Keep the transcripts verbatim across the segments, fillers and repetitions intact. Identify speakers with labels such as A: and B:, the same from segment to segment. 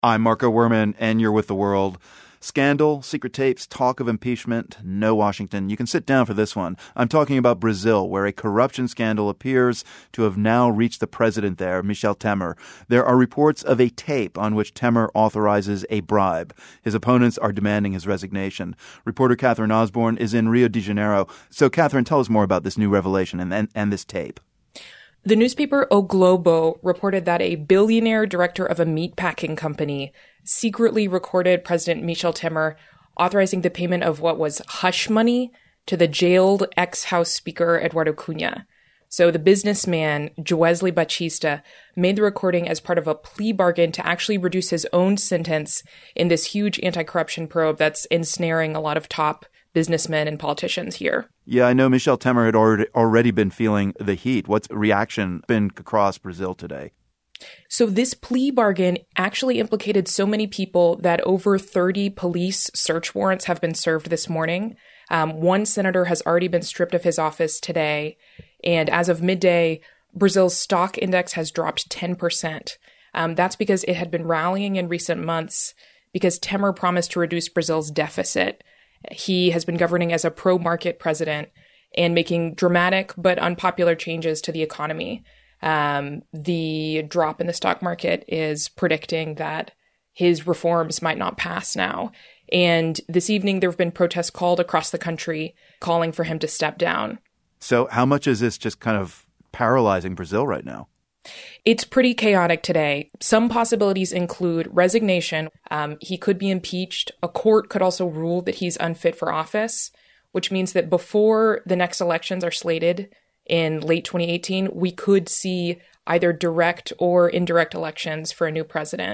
A: I'm Marco Werman, and you're with The World. Scandal, secret tapes, talk of impeachment, no Washington. You can sit down for this one. I'm talking about Brazil, where a corruption scandal appears to have now reached the president there, Michel Temer. There are reports of a tape on which Temer authorizes a bribe. His opponents are demanding his resignation. Reporter Catherine Osborne is in Rio de Janeiro. So, Catherine, tell us more about this new revelation and, and, and this tape.
B: The newspaper O Globo reported that a billionaire director of a meatpacking company secretly recorded President Michel Temer authorizing the payment of what was hush money to the jailed ex-House Speaker Eduardo Cunha. So the businessman, Joesley Batista, made the recording as part of a plea bargain to actually reduce his own sentence in this huge anti-corruption probe that's ensnaring a lot of top businessmen and politicians here.
A: Yeah, I know Michel Temer had already already been feeling the heat. What's reaction been across Brazil today?
B: So this plea bargain actually implicated so many people that over thirty police search warrants have been served this morning. Um, one senator has already been stripped of his office today. And as of midday, Brazil's stock index has dropped ten percent. Um, that's because it had been rallying in recent months because Temer promised to reduce Brazil's deficit. He has been governing as a pro-market president and making dramatic but unpopular changes to the economy. Um, the drop in the stock market is predicting that his reforms might not pass now. And this evening, there have been protests called across the country calling for him to step down.
A: So how much is this just kind of paralyzing Brazil right now?
B: It's pretty chaotic today. Some possibilities include resignation. Um, he could be impeached. A court could also rule that he's unfit for office, which means that before the next elections are slated in late twenty eighteen, we could see either direct or indirect elections for a new president.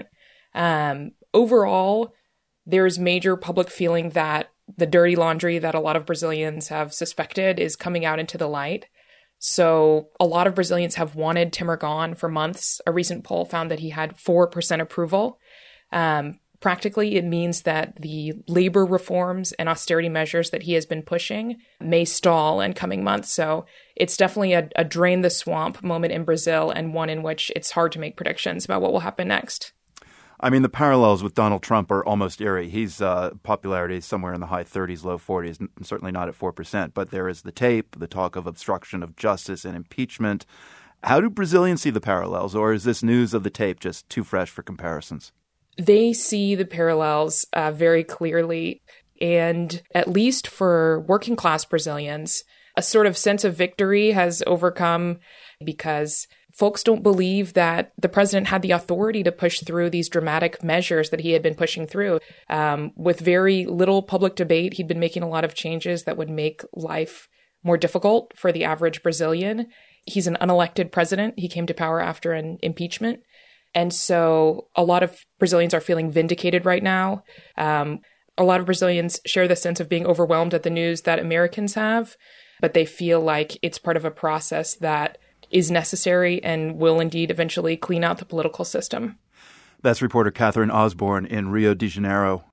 B: Um, overall, there's major public feeling that the dirty laundry that a lot of Brazilians have suspected is coming out into the light. So a lot of Brazilians have wanted Temer gone for months. A recent poll found that he had four percent approval. Um, practically, it means that the labor reforms and austerity measures that he has been pushing may stall in coming months. So it's definitely a, a drain the swamp moment in Brazil, and one in which it's hard to make predictions about what will happen next.
A: I mean, the parallels with Donald Trump are almost eerie. His uh, popularity is somewhere in the high thirties, low forties, n- certainly not at four percent. But there is the tape, the talk of obstruction of justice and impeachment. How do Brazilians see the parallels, or is this news of the tape just too fresh for comparisons?
B: They see the parallels uh, very clearly. And at least for working class Brazilians, a sort of sense of victory has overcome because folks don't believe that the president had the authority to push through these dramatic measures that he had been pushing through. Um, with very little public debate, he'd been making a lot of changes that would make life more difficult for the average Brazilian. He's an unelected president. He came to power after an impeachment. And so a lot of Brazilians are feeling vindicated right now. Um, a lot of Brazilians share the sense of being overwhelmed at the news that Americans have, but they feel like it's part of a process that is necessary and will indeed eventually clean out the political system.
A: That's reporter Catherine Osborne in Rio de Janeiro.